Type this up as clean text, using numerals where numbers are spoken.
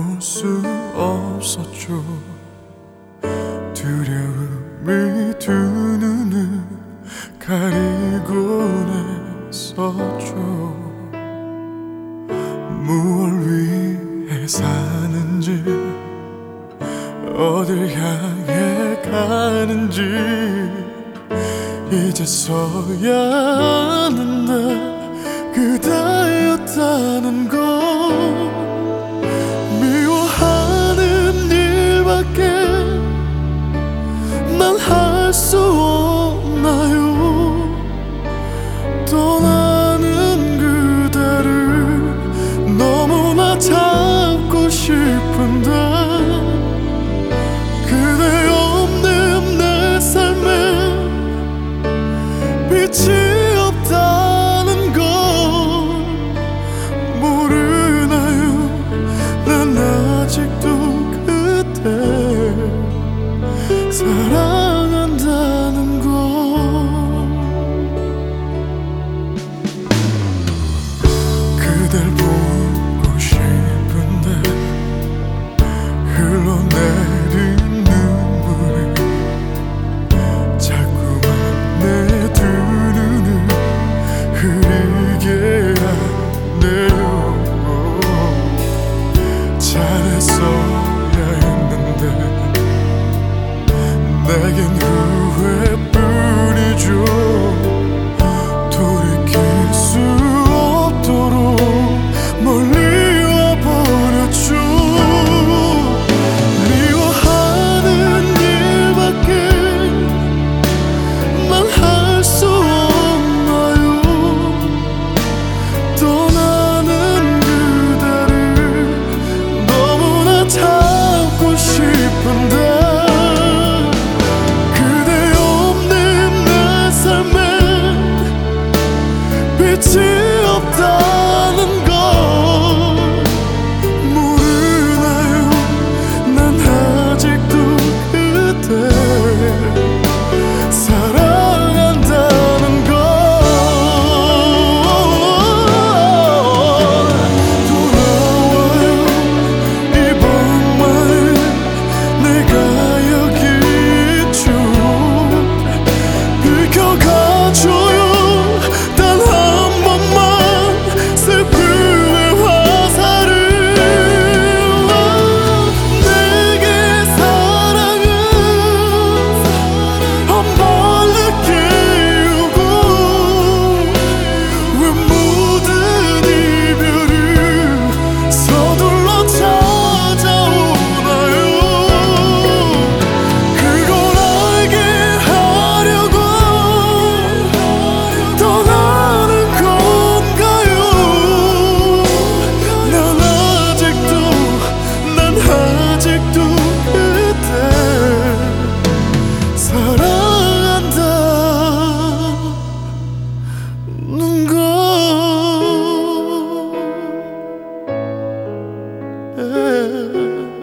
볼 수 없었죠. 두려움이 두 눈을 가리곤 했었죠. 무얼 위해 사는지, 어딜 향해 가는지 이제서야 아는데 그대였다는 걸. 미워하는 일밖에 난 할 수 없나요? 떠나는 그대를 너무나 잡고 싶은데 그대 없는 내 삶에 빛이 없다는 걸 모르나요? 난 아직도 그대 사랑한다는 걸. 그댈 보고 싶은데 흘러내린 눈물이 자꾸만 내 두 눈을 흐리게 하네요. 잘했어야 했는데 내겐 후회뿐이죠. 돌이킬 수 없도록 멀리 와버렸죠. 미워하는 일밖에 난 할 수 없나요? 떠나는 그대를 너무나 잡고 싶은데 그대 없는 내 삶에 빛이 없다는 걸 모르나요? 난 아직도 그대 사랑한다는 걸. 돌아와요 이번만은 내가 여기 있죠. 비켜가줘요 단 한 번만 슬픔의 화살을. 내게 사랑은 한 번 느끼고 왜 모든 이별을 서둘러 찾아오나요? 그걸 알게 하려고 떠나는 건가요? 난 아직도 그대 사랑한다는 걸.